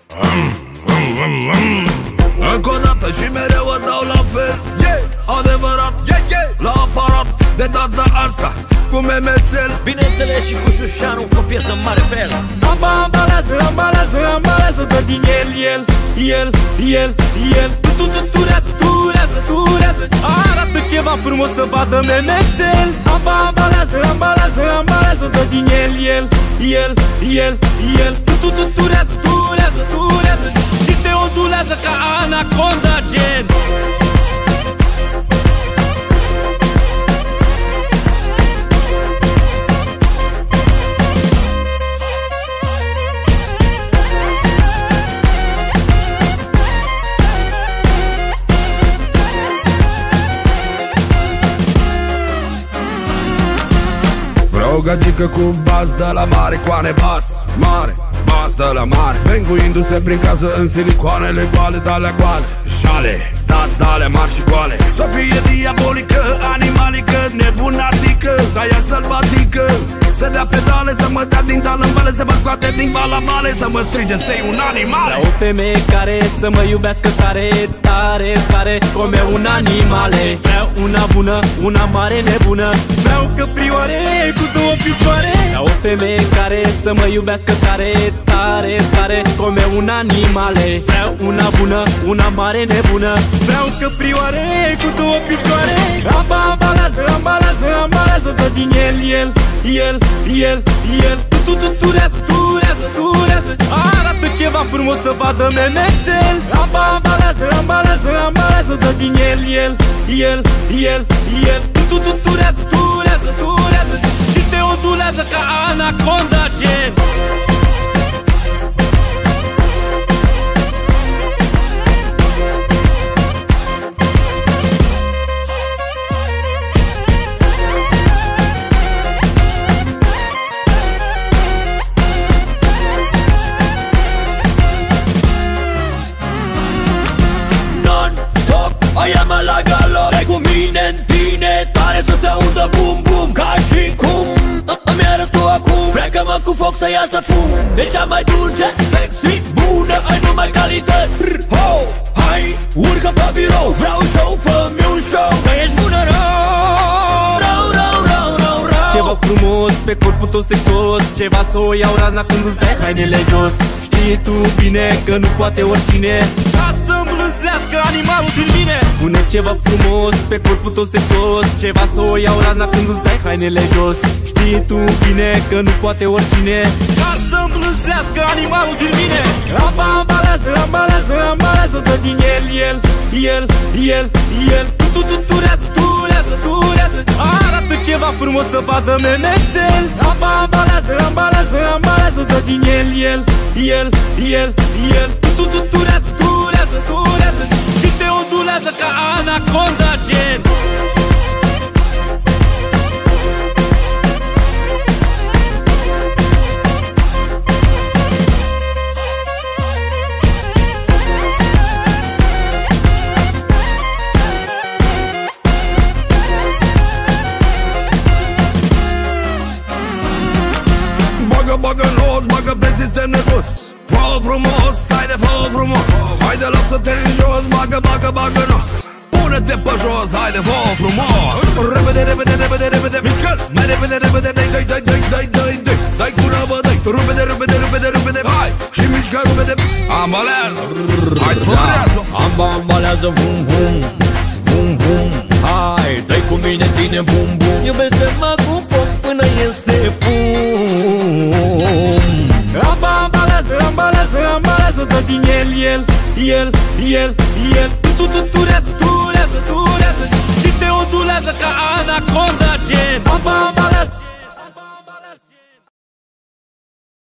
Încă o dată și mereu o dau la fel, adevărat, la aparat. De data asta cu memețel, bineînțeles și cu Șușanu, cu o piesă în mare fel. Ambalează, dă din el turează, arată ceva frumos să vadă memețel. Ambalează, dă din el turează și te ondulează ca anaconda, gen. o gagică cu bas de la mare, coane bas, mare, bas de la mare. Venguindu-se prin casă în silicoanele goale, de-alea goale, jale, dale mari și goale. Să fie diabolică, animalică, nebunatică, dar ea sălbatică. Să dea pedale, să mă dea din tal în vale, să mă scoate din bala male, să mă strige, să-i un animal. Vreau o femeie care să mă iubească tare, cum e un animale. Vreau una bună, una mare nebună, vreau căprioare cu două picioare. Vreau o femeie care să mă iubească tare, cum e un animale. Vreau una bună, una mare nebună, vreau căprioare cu două picioare. Ambalează, dă din el turează, arată ceva frumos să vadă memețel. Ambalează, dă din el turează și te ondulează ca anaconda, gen. Aia mă la galop, e cu mine în tine, tare să se audă bum bum, ca și cum îmi arăți tu acum. Pleacă-mă cu foc să iasă fum, e cea mai dulce, sexy, bună, ai numai calități. Ho, hai, urcă pe birou, vreau show, fă-mi un show, că ești bună rău. Ceva frumos pe corpul tău sexos, ceva să o iau razna când îți dai hainele jos. Știi tu bine că nu poate oricine ca să-mi blânzească animalul din mine. Pune ceva frumos pe corpul tău sexos, ceva să o iau razna când îți dai hainele jos. Știi tu bine că nu poate oricine ca să-mi blânzească animalul din mine. Ambalează, dă din el turează, arată ceva frumos să vadă memețel. Ambalează, dă din el turează și te ondulează ca anaconda, gen. Bagă nos, bagă pe sistem nervos. Fă frumos, haide fă frumos. Haide lasă-te în jos, bagă nos. Pune-te pe jos, haide fă frumos. Repede, mișcă-l. Mai repede, dai cu răbă, dai. Repede, hai. Și mișcă repede. Ambalează, hai turează. Ambalează, vum, vum, hai, dai cu mine tine, bum, bum. Iubește-mă cu foc până iese fum. Ambalează, dă din el turează